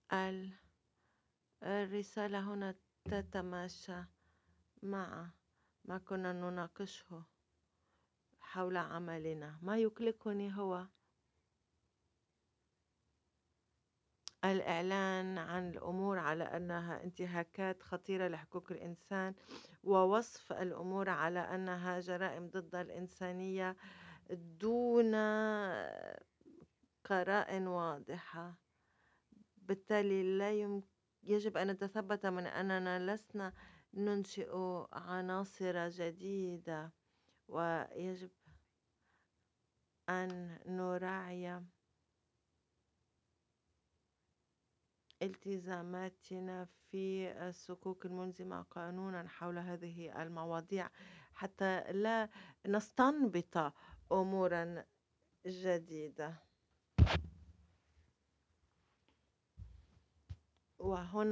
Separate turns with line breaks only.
ال- الرسالة هنا تتماشى مع ما كنا نناقشه حول عملنا. ما يقلقني هو الإعلان عن الأمور على أنها انتهاكات خطيرة لحقوق الإنسان، ووصف الأمور على أنها جرائم ضد الإنسانية دون قرائن واضحة. بالتالي يجب أن نتثبت من أننا لسنا ننشئ عناصر جديدة، ويجب أن نراعي التزاماتنا في الصكوك الملزمة قانونا حول هذه المواضيع، حتى لا نستنبط أمورا جديدة. وهنا